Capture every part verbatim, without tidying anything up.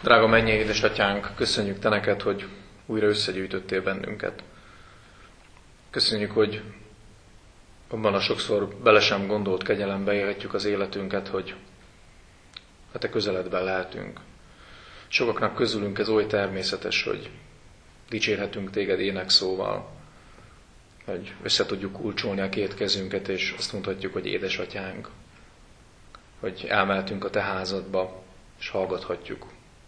Drága mennyei édesatyánk, köszönjük Te neked, hogy újra összegyűjtöttél bennünket. Köszönjük, hogy abban a sokszor bele sem gondolt kegyelembe élhetjük az életünket, hogy a Te közeledben lehetünk. Sokaknak közülünk ez oly természetes, hogy dicsérhetünk Téged énekszóval, hogy össze tudjuk kulcsolni a két kezünket, és azt mondhatjuk, hogy édesatyánk, hogy elmehetünk a Te házadba, és hallgathatjuk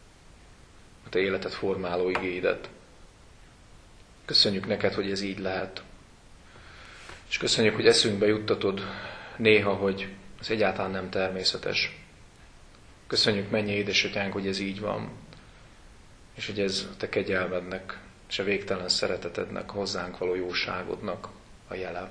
a Te életet formáló igéidet. Köszönjük neked, hogy ez így lehet. És köszönjük, hogy eszünkbe juttatod néha, hogy ez egyáltalán nem természetes. Köszönjük, mennyei édesatyánk, hogy ez így van, és hogy ez a Te kegyelmednek, és a végtelen szeretetednek, hozzánk való jóságodnak a jele.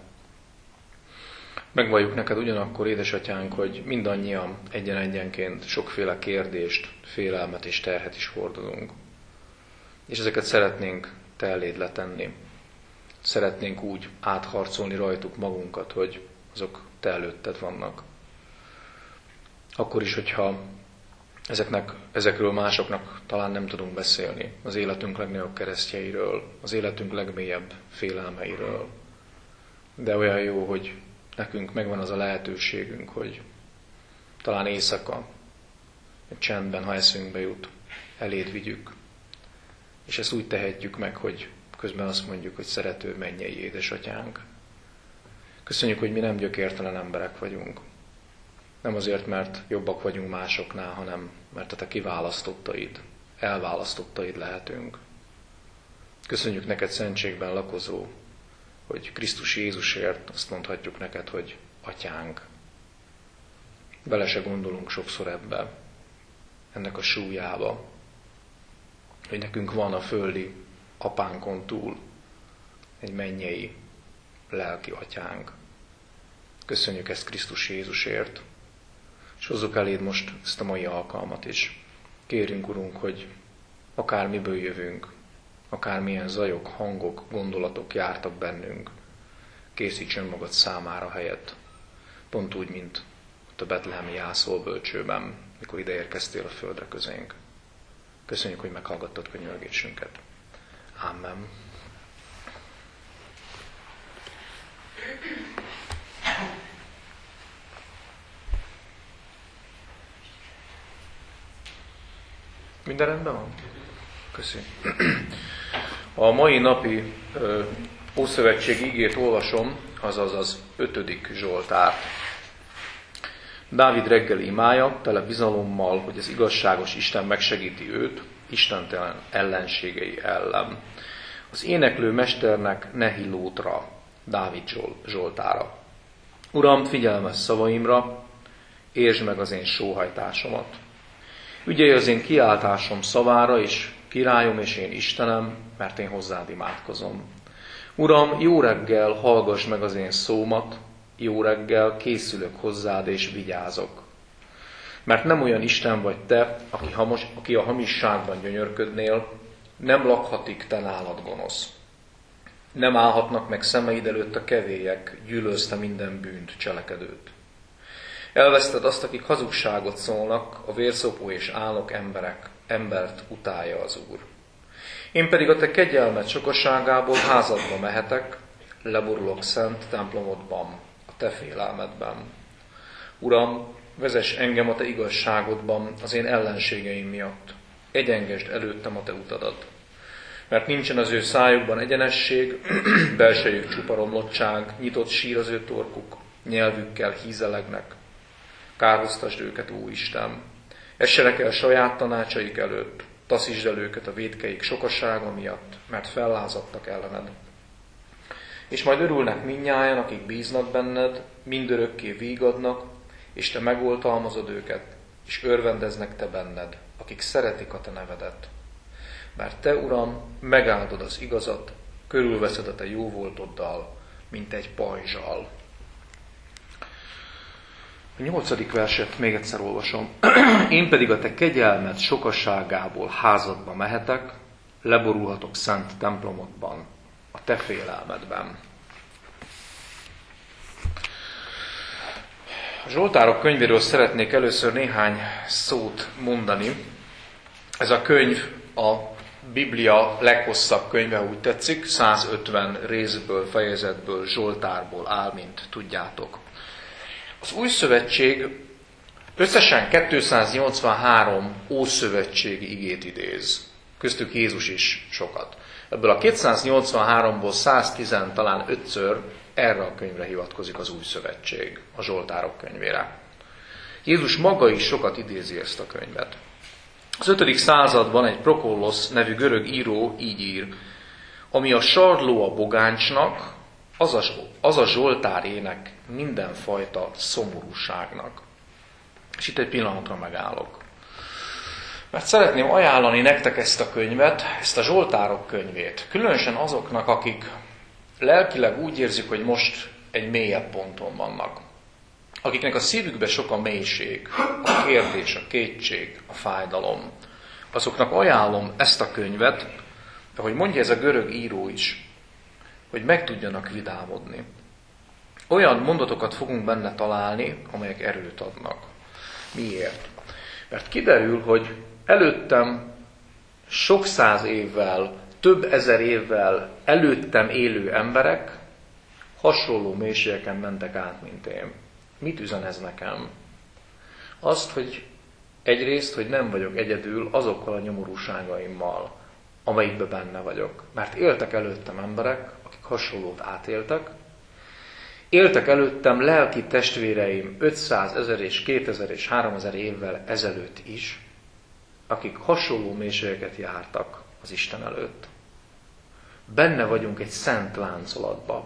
Megvalljuk neked ugyanakkor, édesatyánk, hogy mindannyian egyen-egyenként sokféle kérdést, félelmet és terhet is hordozunk. És ezeket szeretnénk Te eléd letenni. Szeretnénk úgy átharcolni rajtuk magunkat, hogy azok Te előtted vannak. Akkor is, hogyha ezeknek, ezekről másoknak talán nem tudunk beszélni, az életünk legnagyobb keresztjeiről, az életünk legmélyebb félelmeiről. De olyan jó, hogy nekünk megvan az a lehetőségünk, hogy talán éjszaka, egy csendben, ha eszünkbe jut, eléd vigyük. És ezt úgy tehetjük meg, hogy közben azt mondjuk, hogy szerető mennyei édesatyánk. Köszönjük, hogy mi nem gyökértelen emberek vagyunk. Nem azért, mert jobbak vagyunk másoknál, hanem mert a Te kiválasztottaid, elválasztottaid lehetünk. Köszönjük neked szentségben lakozó, hogy Krisztus Jézusért azt mondhatjuk neked, hogy atyánk. Bele se gondolunk sokszor ebbe, ennek a súlyába, hogy nekünk van a földi apánkon túl egy mennyei lelki atyánk. Köszönjük ezt Krisztus Jézusért, és hozzuk eléd most ezt a mai alkalmat is. Kérjünk, Urunk, hogy akármiből jövünk, akármilyen zajok, hangok, gondolatok jártak bennünk, készíts önmagad számára helyet, pont úgy, mint ott a betlehemi jászolbölcsőben, mikor ide érkeztél a földre közénk. Köszönjük, hogy meghallgattad könyörgésünket. Amen. Minden rendben van? Köszönjük. A mai napi ö, Ószövetségi igét olvasom, azaz az ötödik Zsoltárt. Dávid reggeli imája, tele bizalommal, hogy az igazságos Isten megsegíti őt, istentelen ellenségei ellen. Az éneklő mesternek Nehilótra, Dávid Zsoltára. Uram, figyelmes szavaimra, értsd meg az én sóhajtásomat. Ügyelj az én kiáltásom szavára, és királyom és én Istenem, mert én hozzád imádkozom. Uram, jó reggel, hallgass meg az én szómat, jó reggel, készülök hozzád és vigyázok. Mert nem olyan Isten vagy te, aki, hamos, aki a hamisságban gyönyörködnél, nem lakhatik te nálad gonosz. Nem állhatnak meg szemeid előtt a kevélyek, gyűlölsz te minden bűnt cselekedőt. Elveszted azt, akik hazugságot szólnak, a vérszopó és álnok emberek, embert utálja az Úr. Én pedig a te kegyelmed sokaságából házadba mehetek, leborulok szent templomodban, a te félelmedben. Uram, vezess engem a te igazságodban az én ellenségeim miatt. Egyengesd előttem a te utadat. Mert nincsen az ő szájukban egyenesség, belsejük csupa romlottság, nyitott sír az ő torkuk, nyelvükkel hízelegnek. Kárhoztasd őket, ó Isten! Essenek el saját tanácsaik előtt, taszítsd el őket a vétkeik sokasága miatt, mert fellázadtak ellened. És majd örülnek mindnyájan, akik bíznak benned, mindörökké vígadnak, és te megoltalmazod őket, és örvendeznek te benned, akik szeretik a te nevedet. Mert te, Uram, megáldod az igazat, körülveszed a te jóvoltoddal, mint egy pajzsal. A nyolcadik verset még egyszer olvasom. Én pedig a te kegyelmed sokaságából házadba mehetek, leborulhatok szent templomodban, a te félelmedben. A Zsoltárok könyvéről szeretnék először néhány szót mondani. Ez a könyv a Biblia leghosszabb könyve, úgy tetszik, százötven részből, fejezetből, zsoltárból áll, mint tudjátok. Az Új Szövetség összesen kétszáznyolcvanhárom ószövetségi igét idéz. Köztük Jézus is sokat. Ebből a kétszáznyolcvanháromból száztíz, talán ötször erre a könyvre hivatkozik az Új Szövetség, a Zsoltárok könyvére. Jézus maga is sokat idézi ezt a könyvet. Az ötödik században egy Prokollosz nevű görög író így ír: ami a sarló a bogáncsnak, az a, az a Zsoltár ének mindenfajta szomorúságnak. És itt egy pillanatra megállok. Mert szeretném ajánlani nektek ezt a könyvet, ezt a Zsoltárok könyvét. Különösen azoknak, akik lelkileg úgy érzik, hogy most egy mélyebb ponton vannak. Akiknek a szívükben sok a mélység, a kérdés, a kétség, a fájdalom. Azoknak ajánlom ezt a könyvet, ahogy mondja ez a görög író is, hogy meg tudjanak vidámodni. Olyan mondatokat fogunk benne találni, amelyek erőt adnak. Miért? Mert kiderül, hogy előttem sok száz évvel, több ezer évvel előttem élő emberek hasonló mélységeken mentek át, mint én. Mit üzen ez nekem? Azt, hogy egyrészt, hogy nem vagyok egyedül azokkal a nyomorúságaimmal, amelyikben benne vagyok. Mert éltek előttem emberek, akik hasonlót átéltek. Éltek előttem lelki testvéreim ötszáz, ezer és kétezer és háromezer évvel ezelőtt is, akik hasonló mélységeket jártak az Isten előtt. Benne vagyunk egy szent láncolatba.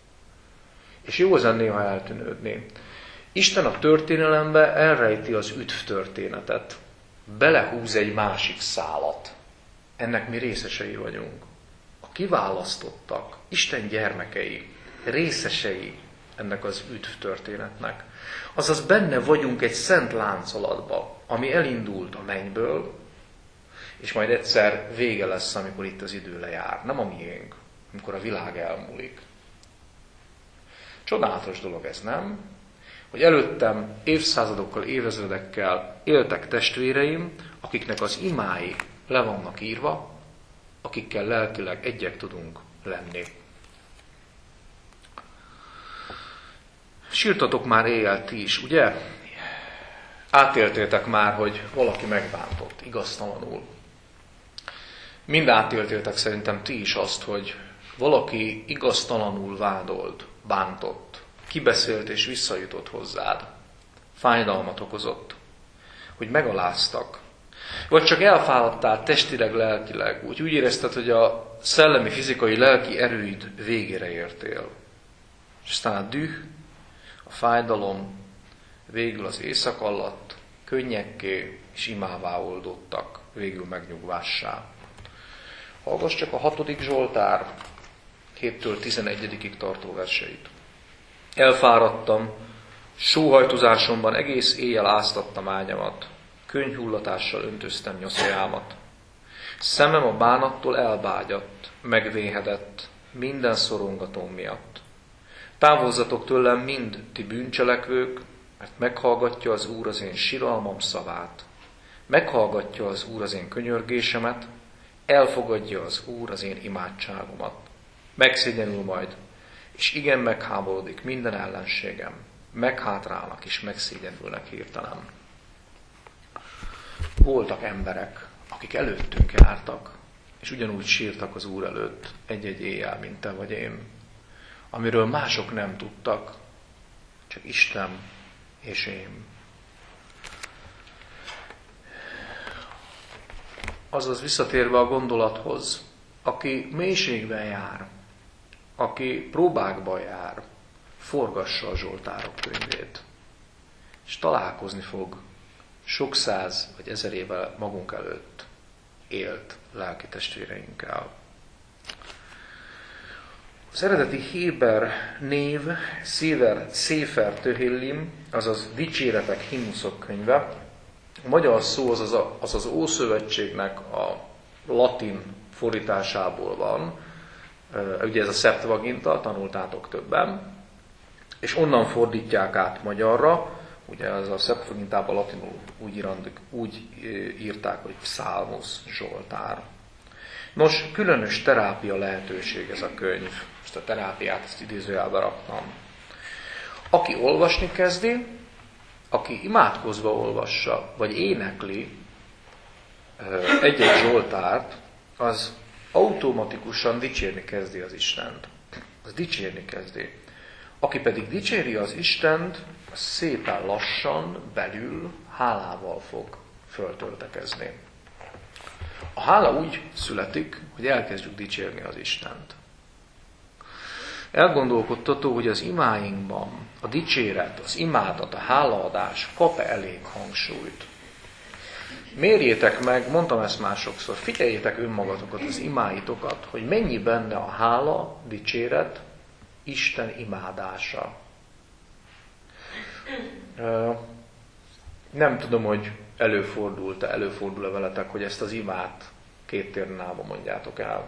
És jó az néha eltűnődni. Isten a történelembe elrejti az üdv történetet. Belehúz egy másik szálat. Ennek mi részesei vagyunk. A kiválasztottak, Isten gyermekei, részesei ennek az üdv történetnek. Azaz benne vagyunk egy szent láncolatba, ami elindult a mennyből, és majd egyszer vége lesz, amikor itt az idő lejár. Nem a miénk, amikor a világ elmúlik. Csodálatos dolog ez, nem? Hogy előttem évszázadokkal, évezredekkel éltek testvéreim, akiknek az imái le vannak írva, akikkel lelkileg egyek tudunk lenni. Sírtatok már éjjel ti is, ugye? Átéltétek már, hogy valaki megbántott, igaztalanul. Mind átéltétek szerintem ti is azt, hogy valaki igaztalanul vádolt, bántott, kibeszélt és visszajutott hozzád. Fájdalmat okozott, hogy megaláztak. Vagy csak elfáradtál testileg, lelkileg. Úgy, úgy érezted, hogy a szellemi, fizikai, lelki erőid végére értél. És aztán a düh, a fájdalom végül az éjszak alatt könnyekké és imává oldottak, végül megnyugvássá. Hallgass csak a hatodik Zsoltár héttől tizenegyedikig tartó verseit. Elfáradtam, sóhajtozásomban egész éjjel áztattam ágyamat, könnyhullatással öntöztem nyaszajámat. Szemem a bánattól elbágyadt, megvéhedett, minden szorongatóm miatt. Távozzatok tőlem mind ti bűncselekvők, mert meghallgatja az Úr az én siralmam szavát. Meghallgatja az Úr az én könyörgésemet, elfogadja az Úr az én imádságomat. Megszégyenül majd, és igen megháborodik minden ellenségem. Meghátrálnak és megszégyenülnek hirtelen. Voltak emberek, akik előttünk jártak, és ugyanúgy sírtak az Úr előtt egy-egy éjjel, mint te vagy én, amiről mások nem tudtak, csak Isten és én. Azaz visszatérve a gondolathoz, aki mélységben jár, aki próbákban jár, forgassa a Zsoltárok könyvét, és találkozni fog sok száz vagy ezer évvel magunk előtt élt lelki testvéreinkkel. Az eredeti héber név Széfer, Széfer Töhillim, azaz dicséretek, himnuszok könyve. A magyar szó az az, a, az az Ószövetségnek a latin fordításából van. Ugye ez a Septuaginta, tanultátok többen. És onnan fordítják át magyarra, Ugye az a Septuagintában latinul úgy, irandik, úgy írták, hogy Psalmus, Zsoltár. Nos, különös terápia lehetőség ez a könyv. Ezt a terápiát, ezt idézőjelbe raktam. Aki olvasni kezdi, aki imádkozva olvassa, vagy énekli egy-egy Zsoltárt, az automatikusan dicsérni kezdi az Istent. Az dicsérni kezdi. Aki pedig dicséri az Istent, az szépen lassan, belül hálával fog föltöltekezni. A hála úgy születik, hogy elkezdjük dicsérni az Istent. Elgondolkodtató, hogy az imáinkban a dicséret, az imádat, a hálaadás kap-e elég hangsúlyt. Mérjétek meg, mondtam ezt már sokszor, figyeljétek önmagatokat, az imáitokat, hogy mennyi benne a hála, dicséret, Isten imádása. Nem tudom, hogy előfordult-e, előfordul-e veletek, hogy ezt az imát két térnában mondjátok el.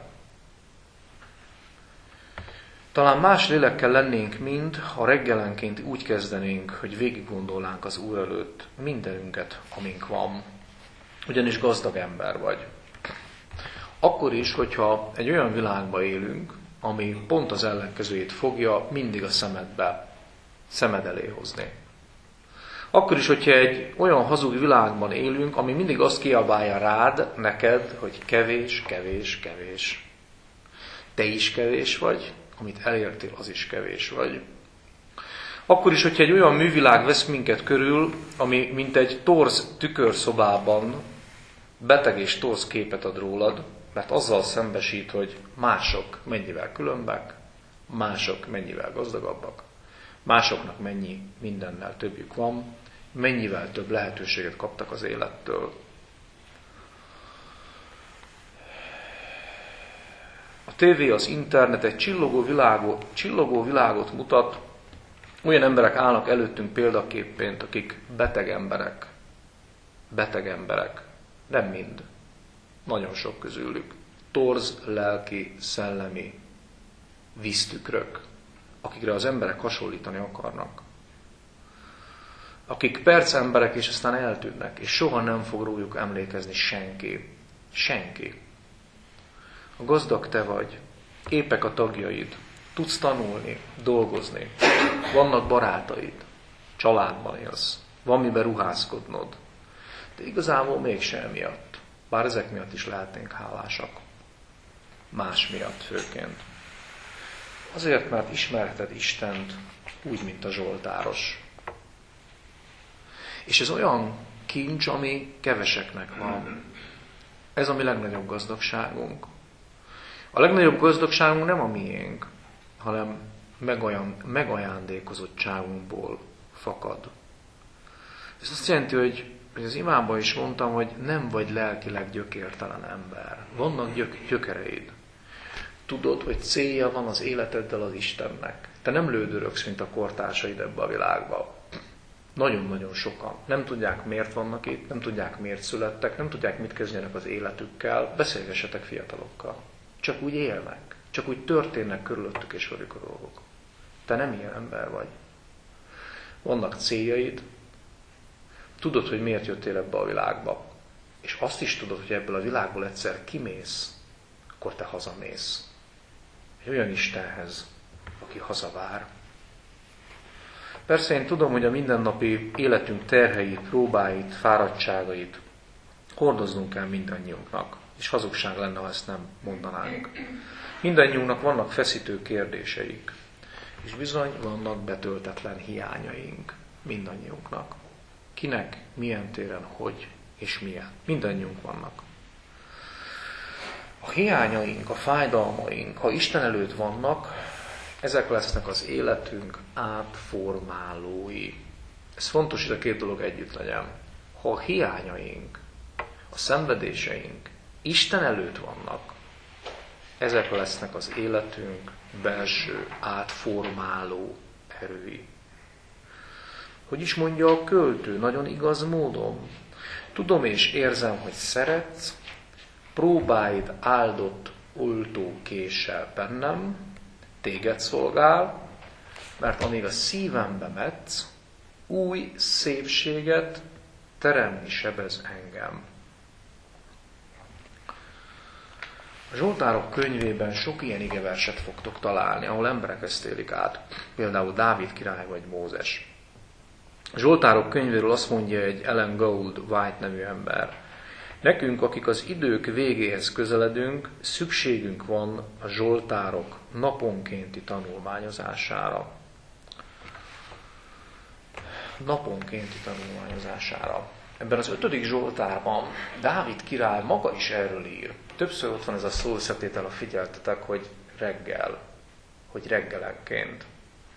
Talán más lélekkel lennénk mind, ha reggelenként úgy kezdenénk, hogy végig gondolnánk az Úr előtt mindenünket, amink van. Ugyanis gazdag ember vagy. Akkor is, hogyha egy olyan világban élünk, ami pont az ellenkezőjét fogja mindig a szemedbe, szemed elé hozni. Akkor is, hogyha egy olyan hazug világban élünk, ami mindig azt kiabálja rád, neked, hogy kevés, kevés, kevés. Te is kevés vagy, amit elértél, az is kevés vagy. Akkor is, hogyha egy olyan művilág vesz minket körül, ami mint egy torz tükörszobában beteg és torz képet ad rólad, mert azzal szembesít, hogy mások mennyivel különbek, mások mennyivel gazdagabbak, másoknak mennyi mindennel többjük van, mennyivel több lehetőséget kaptak az élettől. A tévé, az internet egy csillogó világot, csillogó világot mutat, olyan emberek állnak előttünk példaképként, akik beteg emberek. Beteg emberek. Nem mind. Nagyon sok közülük. Torz, lelki, szellemi víztükrök, akikre az emberek hasonlítani akarnak. Akik percemberek, és aztán eltűnnek, és soha nem fog róluk emlékezni senki. Senki. A gazdag te vagy, épek a tagjaid, tudsz tanulni, dolgozni, vannak barátaid, családban élsz, van miben ruházkodnod, de igazából mégsem miatt, bár ezek miatt is lehetnénk hálásak. Más miatt főként. Azért, mert ismerheted Istent úgy, mint a zsoltáros. És ez olyan kincs, ami keveseknek van. Ez a mi legnagyobb gazdagságunk. A legnagyobb gazdagságunk nem a miénk, hanem megajan, megajándékozottságunkból fakad. Ez azt jelenti, hogy, hogy az imában is mondtam, hogy nem vagy lelkileg gyökértelen ember. Vannak gyök, gyökereid. Tudod, hogy célja van az életeddel az Istennek. Te nem lődörögsz, mint a kortársaid ebbe a világba. Nagyon-nagyon sokan. Nem tudják, miért vannak itt, nem tudják, miért születtek, nem tudják, mit kezdjenek az életükkel. Beszélgessetek fiatalokkal. Csak úgy élnek. Csak úgy történnek körülöttük és velük a dolgok. Te nem ilyen ember vagy. Vannak céljaid. Tudod, hogy miért jöttél ebbe a világba. És azt is tudod, hogy ebből a világból egyszer kimész, akkor te hazamész. Egy olyan Istenhez, aki hazavár. Persze én tudom, hogy a mindennapi életünk terheit, próbáit, fáradtságait hordoznunk kell mindannyiunknak. És hazugság lenne, ha ezt nem mondanánk. Mindannyiunknak vannak feszítő kérdéseik. És bizony vannak betöltetlen hiányaink. Mindannyiunknak. Kinek, milyen téren, hogy és milyen. Mindannyiunk vannak. A hiányaink, a fájdalmaink, ha Isten előtt vannak, ezek lesznek az életünk átformálói. Ez fontos, hogy a két dolog együtt legyen. Ha a hiányaink, a szenvedéseink Isten előtt vannak, ezek lesznek az életünk belső átformáló erői. Hogy is mondja a költő, nagyon igaz módon. Tudom és érzem, hogy szeretsz, próbáid áldott oltókéssel bennem, téged szolgál, mert amíg a szívembe metsz, új szépséget teremni sebez engem. A Zsoltárok könyvében sok ilyen igeverset fogtok találni, ahol emberek ezt élik át. Például Dávid király vagy Mózes. A Zsoltárok könyvéről azt mondja egy Ellen Gould White nevű ember: nekünk, akik az idők végéhez közeledünk, szükségünk van a Zsoltárok naponkénti tanulmányozására. Naponkénti tanulmányozására. Ebben az ötödik Zsoltárban Dávid király maga is erről ír. Többször ott van ez a szóösszetétel, ha figyeltetek, hogy reggel, hogy reggelenként.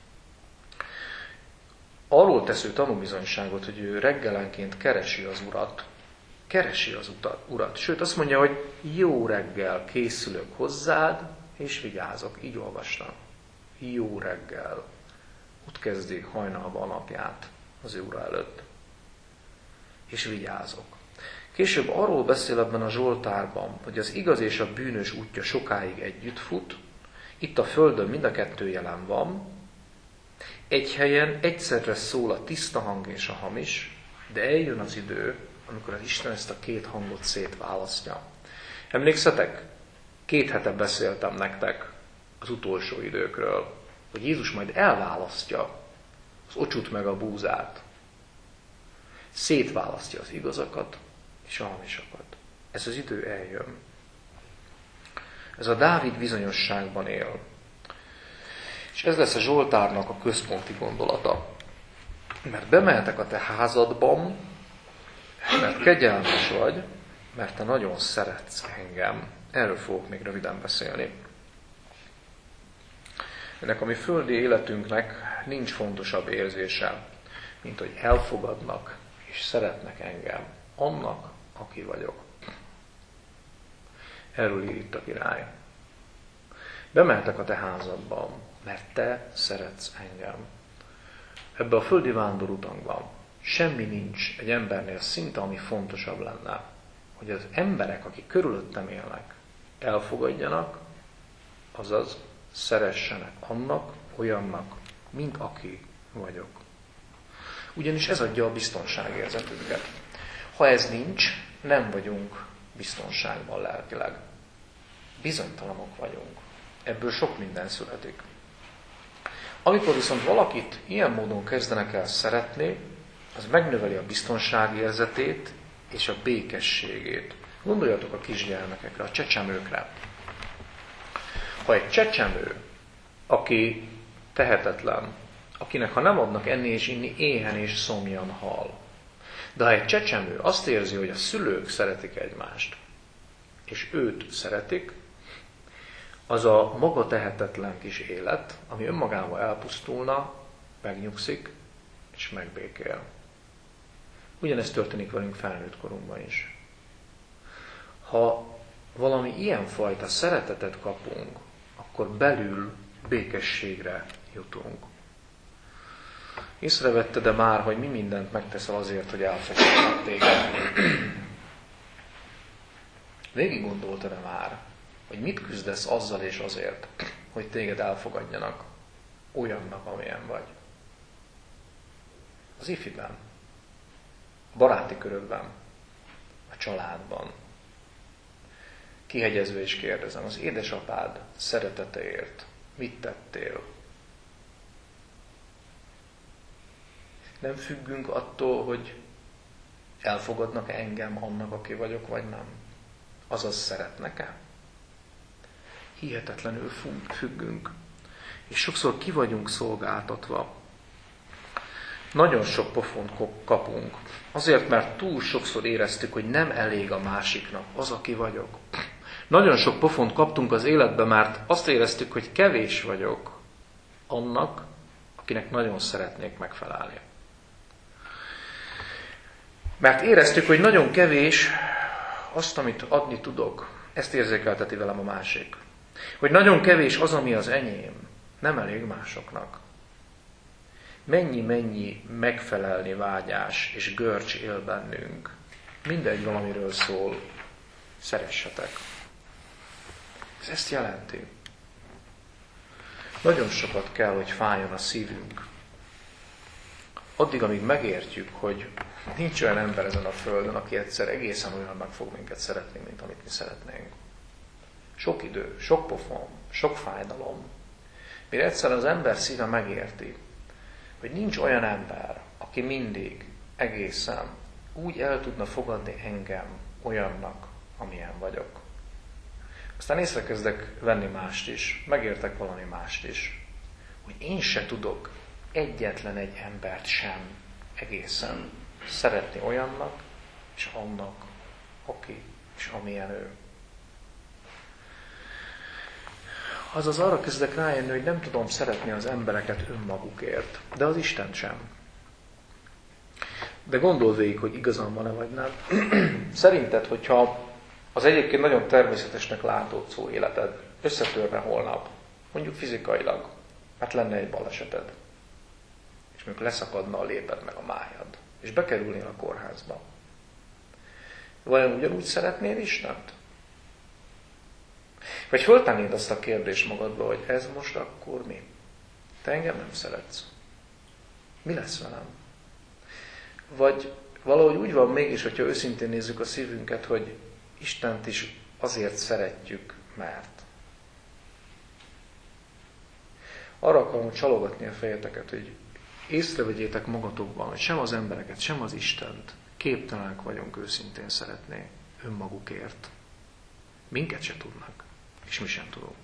Arról tesz ő tanúbizonyságot, hogy ő reggelenként keresi az Urat. Keresi az Urat. Sőt, azt mondja, hogy jó reggel készülök hozzád, és vigyázok. Így olvastam. Jó reggel. Ott kezdi hajnalba a napját az ő Ura előtt. És vigyázok. Később arról beszél ebben a Zsoltárban, hogy az igaz és a bűnös útja sokáig együtt fut, itt a földön mind a kettő jelen van, egy helyen egyszerre szól a tiszta hang és a hamis, de eljön az idő, amikor az Isten ezt a két hangot szétválasztja. Emlékszetek? Két hete beszéltem nektek az utolsó időkről, hogy Jézus majd elválasztja az ocsut meg a búzát. Szétválasztja az igazakat és a hamisakat. Ez az idő eljön. Ez a Dávid bizonyosságban él. És ez lesz a Zsoltárnak a központi gondolata. Mert bemehetek a te házadban, mert kegyelmes vagy, mert te nagyon szeretsz engem. Erről fogok még röviden beszélni. Ennek a mi földi életünknek nincs fontosabb érzése, mint hogy elfogadnak és szeretnek engem, annak, aki vagyok. Erről ír itt a király. Bemehetek a te házadban, mert te szeretsz engem. Ebbe a földi vándorutankban semmi nincs egy embernél szinte, ami fontosabb lenne, hogy az emberek, akik körülöttem élnek, elfogadjanak, azaz szeressenek annak, olyannak, mint aki vagyok. Ugyanis ez adja a biztonságérzetünket. Ha ez nincs, nem vagyunk biztonságban lelkileg. Bizonytalanok vagyunk. Ebből sok minden születik. Amikor viszont valakit ilyen módon kezdenek el szeretni, az megnöveli a biztonságérzetét és a békességét. Gondoljatok a kisgyermekekre, a csecsemőkre. Ha egy csecsemő, aki tehetetlen, akinek ha nem adnak enni és inni, éhen és szomjan hal. De ha egy csecsemő azt érzi, hogy a szülők szeretik egymást, és őt szeretik, az a maga tehetetlen kis élet, ami önmagában elpusztulna, megnyugszik és megbékél. Ugyanezt történik velünk felnőtt korunkban is. Ha valami ilyenfajta szeretetet kapunk, akkor belül békességre jutunk. Észrevetted-e már, hogy mi mindent megteszel azért, hogy elfogadnak téged? Végig gondoltad-e már, hogy mit küzdesz azzal és azért, hogy téged elfogadjanak olyannak, amilyen vagy? Az ifiben, a baráti körökben, a családban. Kihegyezve is kérdezem, az édesapád szereteteért mit tettél? Nem függünk attól, hogy elfogadnak engem annak, aki vagyok, vagy nem. Azaz szeretnek-e? Hihetetlenül függünk. És sokszor ki vagyunk szolgáltatva. Nagyon sok pofont kapunk. Azért, mert túl sokszor éreztük, hogy nem elég a másiknak az, aki vagyok. Nagyon sok pofont kaptunk az életbe, mert azt éreztük, hogy kevés vagyok annak, akinek nagyon szeretnék megfelelni. Mert éreztük, hogy nagyon kevés azt, amit adni tudok, ezt érzékelteti velem a másik. Hogy nagyon kevés az, ami az enyém, nem elég másoknak. Mennyi-mennyi megfelelni vágyás és görcs él bennünk. Mindegy valamiről szól, szeressetek. Ez ezt jelenti. Nagyon sokat kell, hogy fájjon a szívünk. addig, amíg megértjük, hogy nincs olyan ember ezen a földön, aki egyszer egészen olyan meg fog minket szeretni, mint amit mi szeretnénk. Sok idő, sok pofon, sok fájdalom. Mire egyszer az ember szíve megérti, hogy nincs olyan ember, aki mindig egészen úgy el tudna fogadni engem olyannak, amilyen vagyok. Aztán észrekezdek venni mást is, megértek valami mást is, hogy én se tudok egyetlen egy embert sem egészen szeretni olyannak, és annak, aki és amilyen ő. Azaz arra kezdek rájönni, hogy nem tudom szeretni az embereket önmagukért, de az Istent sem. De gondol végig, hogy igazán van-e vagy nem. Szerinted, hogyha az egyébként nagyon természetesnek látszó életed összetörne holnap, mondjuk fizikailag, mert lenne egy baleseted, és mondjuk leszakadna a léped meg a májad, és bekerülnél a kórházba, vajon ugyanúgy szeretnél Istent? Vagy föltennéd azt a kérdést magadba, hogy ez most akkor mi? Te engem nem szeretsz. Mi lesz velem? Vagy valahogy úgy van mégis, hogyha őszintén nézzük a szívünket, hogy Istent is azért szeretjük, mert. Arra akarom csalogatni a fejeteket, hogy észrevegyétek magatokban, hogy sem az embereket, sem az Istent képtelenek vagyunk őszintén szeretni önmagukért. Minket se tudnak, és mi sem tudunk.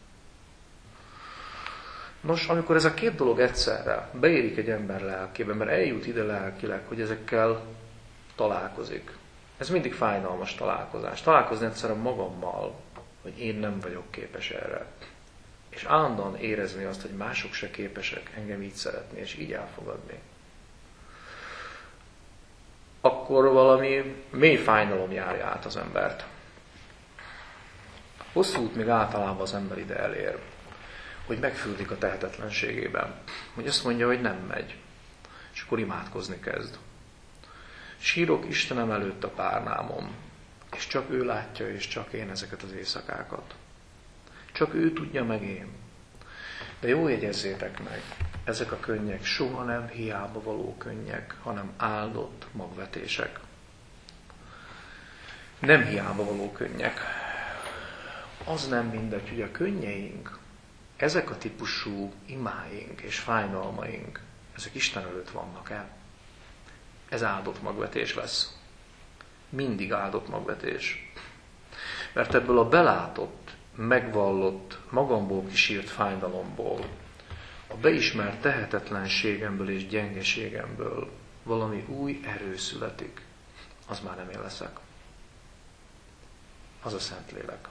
Nos, amikor ez a két dolog egyszerre beérik egy ember lelkébe, mert eljut ide lelkileg, hogy ezekkel találkozik. Ez mindig fájdalmas találkozás. Találkozni egyszerűen magammal, hogy én nem vagyok képes erre. És állandóan érezni azt, hogy mások se képesek engem így szeretni, és így elfogadni. Akkor valami mély fájdalom járja át az embert. Hosszú út még általában az ember ide elér, hogy megfürdik a tehetetlenségében. Hogy azt mondja, hogy nem megy. És akkor imádkozni kezd. Sírok Istenem előtt a párnámon, és csak ő látja, és csak én ezeket az éjszakákat. Csak ő tudja meg én. De jó jegyezzétek meg, ezek a könnyek soha nem hiába való könnyek, hanem áldott magvetések. Nem hiába való könnyek. Az nem mindegy, hogy a könnyeink, ezek a típusú imáink és fájdalmaink, ezek Isten előtt vannak el. Ez áldott magvetés lesz. Mindig áldott magvetés. Mert ebből a belátott, megvallott, magamból kisírt fájdalomból, a beismert tehetetlenségemből és gyengeségemből valami új erő születik. Az már nem én leszek. Az a Szentlélek.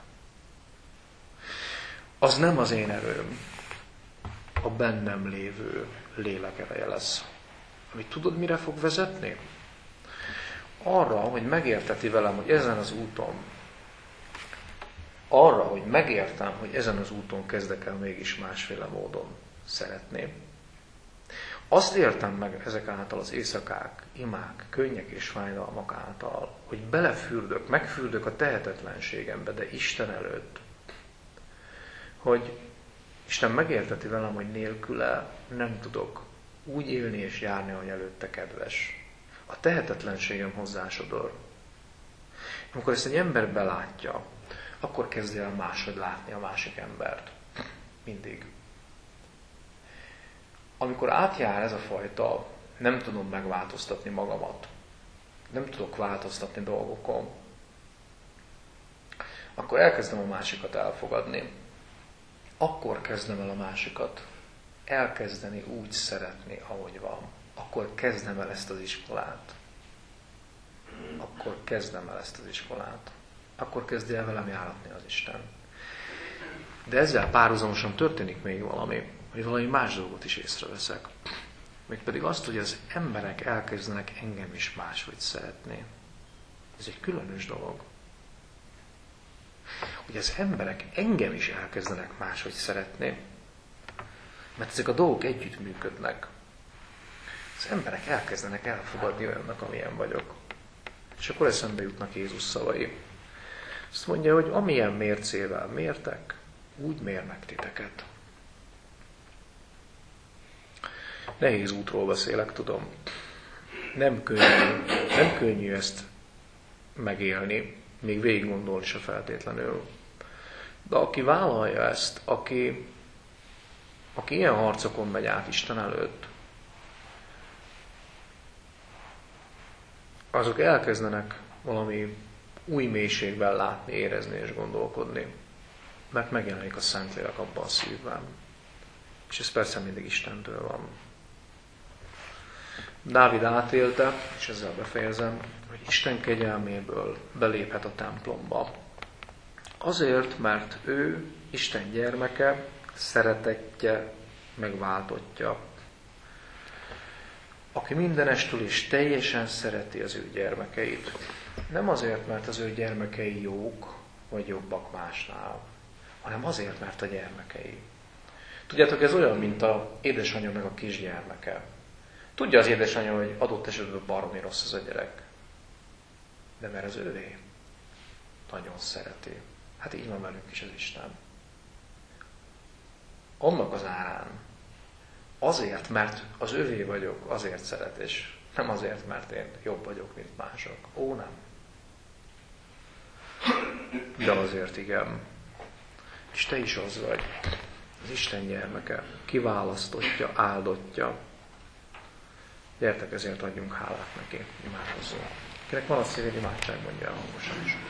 Az nem az én erőm, a bennem lévő lélek ereje lesz. Amit tudod, mire fog vezetni? Arra, hogy megérteti velem, hogy ezen az úton, arra, hogy megértem, hogy ezen az úton kezdek el mégis másféle módon szeretni. Azt értem meg ezek által az éjszakák, imák, könnyek és fájdalmak által, hogy belefürdök, megfürdök a tehetetlenségembe, de Isten előtt, hogy Isten megérteti velem, hogy nélküle nem tudok úgy élni és járni, ahogy előtte kedves. A tehetetlenségem hozzásodor. Amikor ezt egy ember belátja, akkor kezd el máshogy látni a másik embert. Mindig. Amikor átjár ez a fajta, nem tudom megváltoztatni magamat, nem tudok változtatni dolgokon, akkor elkezdem a másikat elfogadni. Akkor kezdem el a másikat elkezdeni úgy szeretni, ahogy van. Akkor kezdem el ezt az iskolát. Akkor kezdem el ezt az iskolát. Akkor kezdje el velem járatni az Isten. De ezzel párhuzamosan történik még valami, hogy valami más dolgot is észreveszek. Mégpedig azt, hogy az emberek elkezdenek engem is máshogy szeretni. Ez egy különös dolog. Hogy az emberek engem is elkezdenek máshogy szeretni, mert ezek a dolgok együtt működnek. Az emberek elkezdenek elfogadni olyannak, amilyen vagyok. És akkor eszembe jutnak Jézus szavai. Azt mondja, hogy amilyen mércével mértek, úgy mérnek titeket. Nehéz útról beszélek, tudom. Nem könnyű, nem könnyű ezt megélni, még végig gondolni se feltétlenül. De aki vállalja ezt, aki, aki ilyen harcokon megy át Isten előtt, azok elkezdenek valami új mélységben látni, érezni és gondolkodni. Mert megjelenik a Szentlélek abban a szívben. És ez persze mindig Istentől van. Dávid átélte, és ezzel befejezem, hogy Isten kegyelméből beléphet a templomba. Azért, mert ő Isten gyermeke, szeretettje, megváltottja. Aki mindenestül és teljesen szereti az ő gyermekeit. Nem azért, mert az ő gyermekei jók, vagy jobbak másnál, hanem azért, mert a gyermekei. Tudjátok, ez olyan, mint az édesanyja meg a kisgyermeke. Tudja az édesanyja, hogy adott esetben baromi rossz az a gyerek. De mert az ővé. Nagyon szereti. Hát így van velünk is az Isten. Annak az árán. Azért, mert az övé vagyok, azért szeret, és nem azért, mert én jobb vagyok, mint mások. Ó, nem. De azért igen. És te is az vagy. Az Isten gyermeke. Kiválasztottja, áldottja. Gyertek, ezért adjunk hálát neki. Imádkozzunk. Kinek van a szívén imádság, mondja el hangosan is.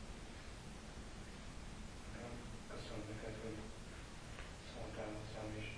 Köszönöm neked, hogy szóltál hozzám, és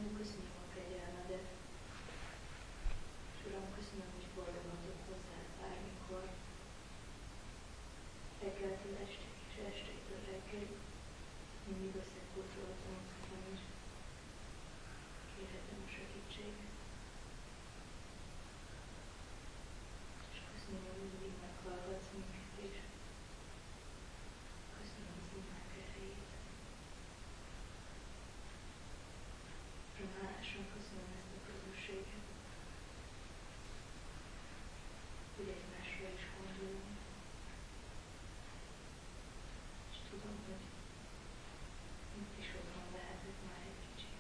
Uram, köszönöm a kegyelmedet, és Uram, köszönöm, hogy fordulhatok hozzád bármikor, reggeltől estig és estétől reggelig, mindig összekócolhatom otthon is, kérhetem a segítséget. És köszönöm, hogy mindig meghallgatsz minket is. Köszönöm az imák erejét. Hálásan köszönöm ezt a közösséget, hogy egymásra is gondolunk. És tudom, hogy itt is otthon lehetek már egy kicsit.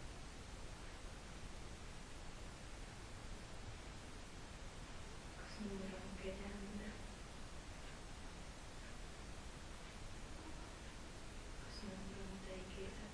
Köszönöm, Uram, a kegyelmedet. Köszönöm, Uram, a te igédet.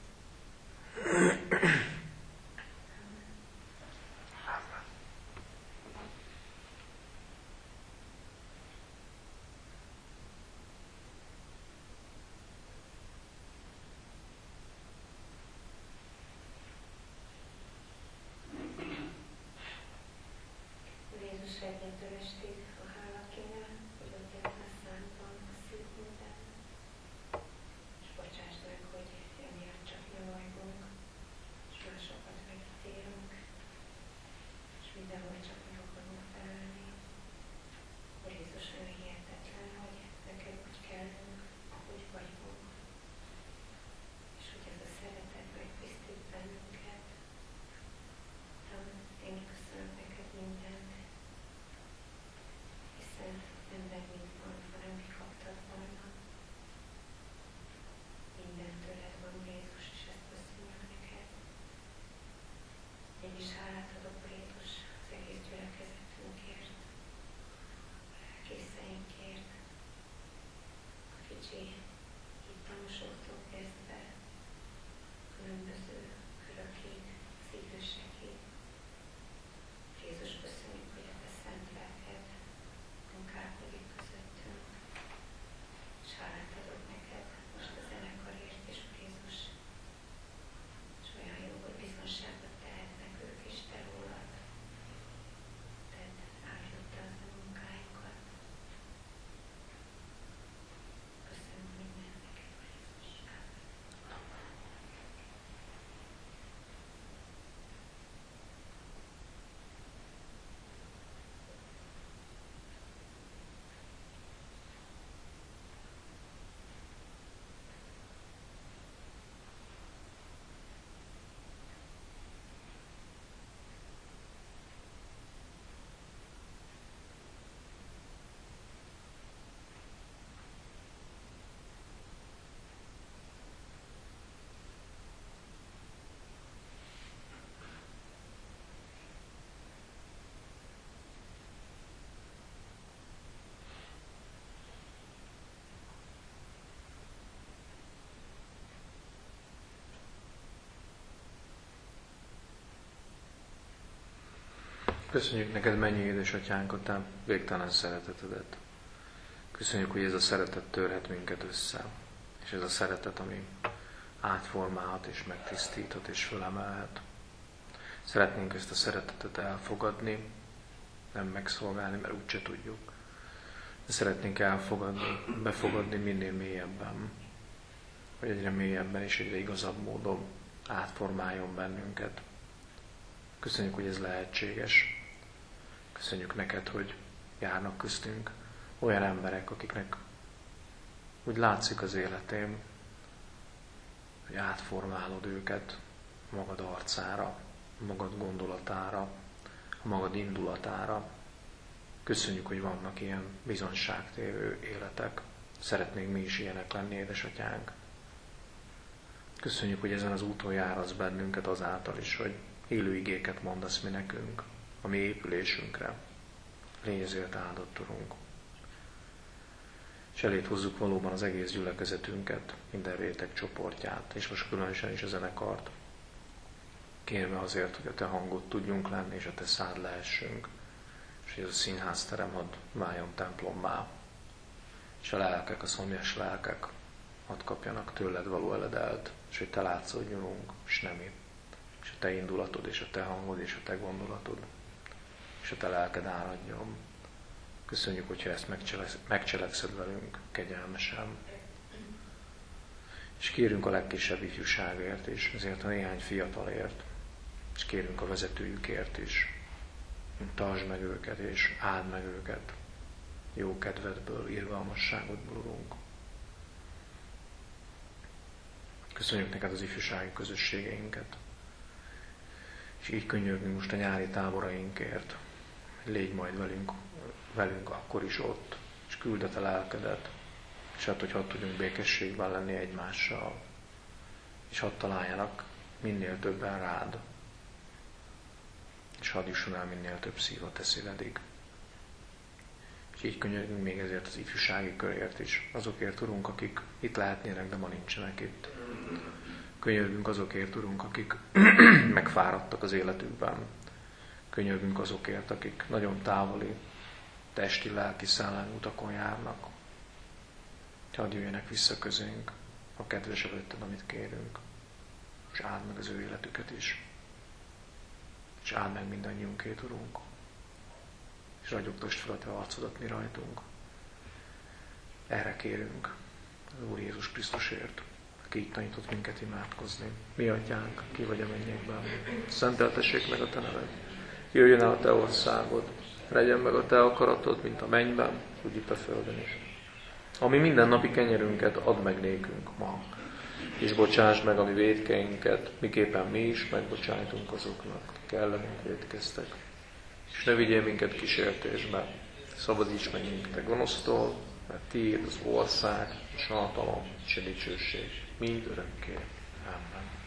Jézus reggeltől estig a hála kéne, hogy a gyermek szántam a szűk minden, és bocsásd meg, hogy emiatt csak nyomorgunk, és másokat megítélünk, és mindenhol csak meg akarunk felelni. Úr Jézus, olyan hihetetlen, hogy neked úgy kellünk, ahogy vagyunk, és hogy ez a szeretet megtisztít bennünket. Uram, én köszönöm neked mindent, hiszen nem bennünk van, hanem kikaptad volna. Minden tőled van, Jézus, és ezt köszönjük neked. Én is hálát adok, Jézus, az egész gyülekezetünkért, a lelkészeinkért, a kicsi hittamosoktól kezdve, különböző körökig, az idősekig. Jézus, köszönjük, hogy a te szent lelked munkálkodik közöttünk, és hálát adok neked most a zenekarért is, Jézus, és olyan jó, hogy bizonságot tehetnek ők is te rólad. Tedd áldjotta az a munkájukat. Köszönöm mindent neked, Jézus. Köszönjük neked, mennyi édesatyánk, a te végtelen szeretetedet. Köszönjük, hogy ez a szeretet törhet minket össze. És ez a szeretet, ami átformálhat és megtisztíthat és fölemelhet. Szeretnénk ezt a szeretetet elfogadni, nem megszolgálni, mert úgyse tudjuk. De szeretnénk elfogadni, befogadni minél mélyebben, hogy egyre mélyebben és egyre igazabb módon átformáljon bennünket. Köszönjük, hogy ez lehetséges. Köszönjük neked, hogy járnak köztünk olyan emberek, akiknek úgy látszik az életém, hogy átformálod őket magad arcára, magad gondolatára, a magad indulatára. Köszönjük, hogy vannak ilyen bizonságtévő életek. Szeretnénk mi is ilyenek lenni, édesatyánk. Köszönjük, hogy ezen az úton járasz bennünket azáltal is, hogy élő igéket mondasz mi nekünk, a mi épülésünkre. Légy ezért áldott, Urunk. És elét hozzuk valóban az egész gyülekezetünket, minden réteg csoportját, és most különösen is a zenekart. Kérve azért, hogy a te hangod tudjunk lenni, és a te szád lehessünk, és hogy ez a színházterem hadd váljon templommá, és a lelkek, a szomjas lelkek hadd kapjanak tőled való eledelt, és hogy te látszódj, Urunk, és nem mi. és a te indulatod, és a te hangod, és a te gondolatod, és a te lelked áradjon. Köszönjük, hogyha ezt megcselekszed velünk kegyelmesen. És kérünk a legkisebb ifjúságért is, ezért a néhány fiatalért, és kérünk a vezetőjükért is. Tartsd meg őket, és áld meg őket. Jó kedvedből, irgalmasságodból, Urunk. Köszönjük neked az ifjúsági közösségeinket. És így könyörgünk most a nyári táborainkért. Légy majd velünk, velünk akkor is ott, és küld a te lelkedet, és hát, hogy hadd tudjunk békességben lenni egymással, és hadd találjanak minél többen rád, és hadd jusson el minél több szív a te szívedig. És így könyörgünk még ezért az ifjúsági körért is, azokért, Urunk, akik itt lehetnének, de ma nincsenek itt. Könyörgünk azokért, Urunk, akik megfáradtak az életükben. Könyörgünk azokért, akik nagyon távoli, testi, lelki, szellemi utakon járnak. Hadd jöjjenek vissza közénk, a kedves előtted, amit kérünk. És áld meg az ő életüket is. És áld meg mindannyiunkét, Urunk. És ragyogtasd fel a te arcodat mi rajtunk. Erre kérünk az Úr Jézus Krisztusért, aki így tanított minket imádkozni. Mi Atyánk, ki vagy a mennyekben, szenteltessék meg a te neved. Jöjjön el a te országod, legyen meg a te akaratod, mint a mennyben, úgy itt a földön is. Ami mindennapi kenyerünket add meg nékünk ma, és bocsásd meg a mi vétkeinket, miképpen mi is megbocsájtunk azoknak, akik ellenünk vétkeztek. És ne vigyél minket kísértésbe, szabadíts meg minket a gonosztól, mert tiéd az ország, és a hatalom, és a dicsőség mind örökké. Amen.